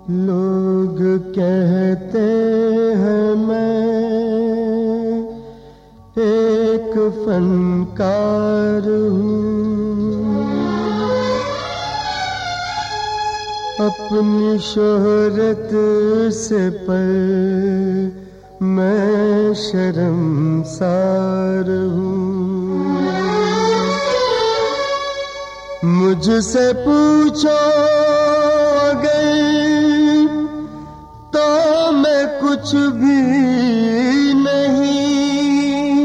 लोग कहते हैं मैं एक फनकार हूँ, अपनी शोहरत से पर मैं शर्मसार हूँ। मुझसे पूछो अगर तो मैं कुछ भी नहीं,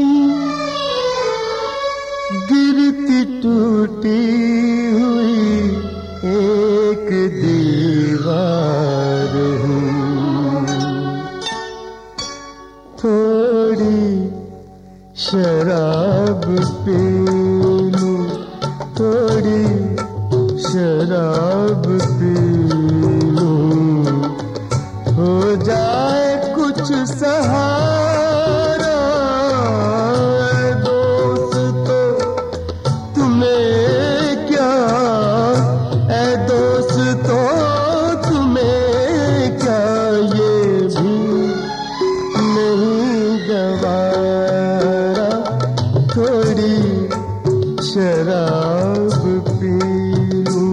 गिरती टूटी हुई एक दीवार हूँ। थोड़ी शराब पी लूं, थोड़ी शराब पी लूं, हो जाए कुछ सहारा। दोस्तों तुम्हें क्या, ऐ दोस्तों तुम्हें क्या, ये भी नहीं गवारा थोड़ी शराब पी लूं।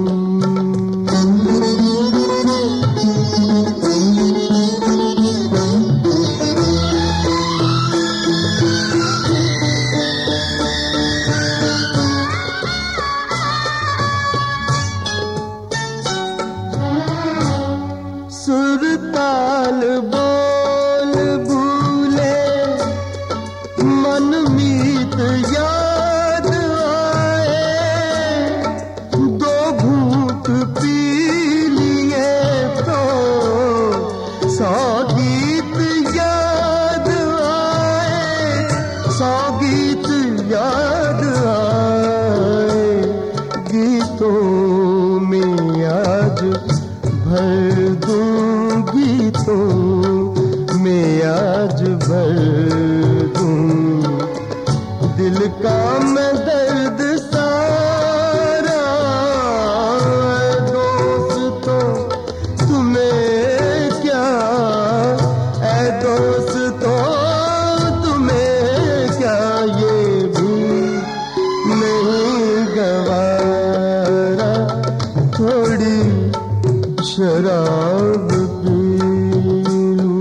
सुरताल बोल भूले मन मीत याद आए, दो घूंट पी लिए तो 100 गीत याद आए, 100 गीत याद आए। गीतों में आज भर दूं, गीतों में आज भर दूं, दिल का मैं दर्द सारा। दोस्तों तुम्हें क्या, ऐ दोस्तों तुम्हें क्या, ये भी नहीं गवारा थोड़ी शराब पी लूं।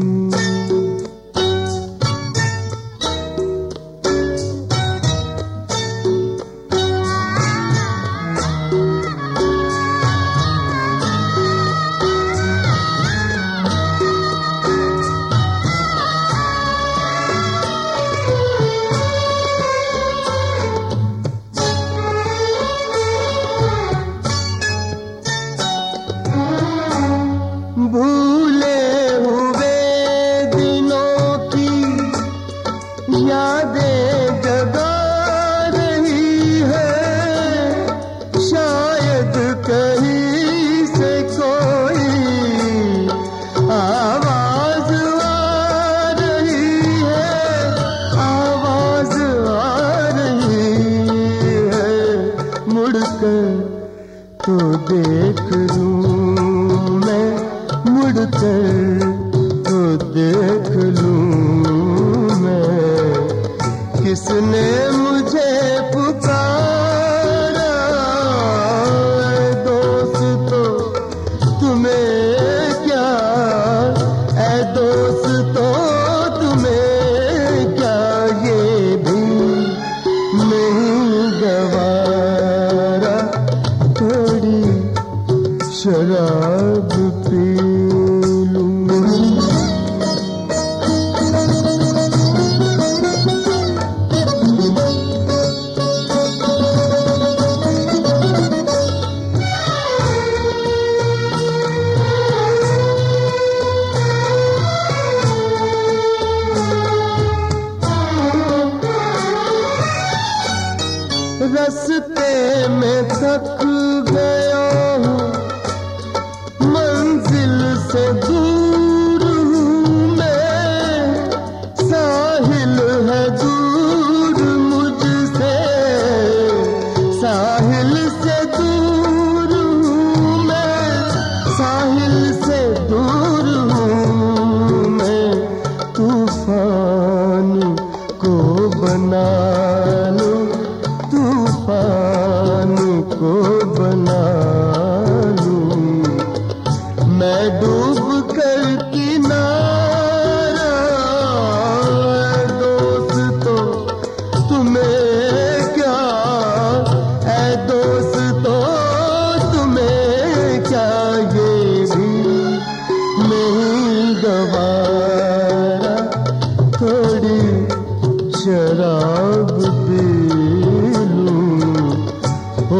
भूले हुए दिनों की यादें जगा रही है, शायद कहीं से कोई आवाज आ रही है, आवाज आ रही है। मुड़कर तो देख लूं मैं, मुड़कर तो देख लूं मैं, किसने मुझे पुकारा। दोस्तों तुम्हें क्या, ऐ दोस्तों तुम्हें क्या, ये भी नहीं गवारा थोड़ी शराब पी लूं। रस्ते में थक गया हूँ, मंजिल से दूर हूँ मैं, साहिल है दूर मुझसे, साहिल से दूर हूँ मैं, साहिल से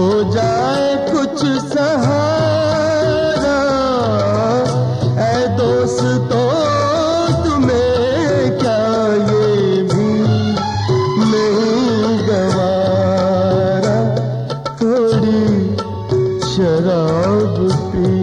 जाए कुछ सहारा। ऐ दोस्तों तुम्हें क्या ये भी नहीं गवारा, थोड़ी शराब पी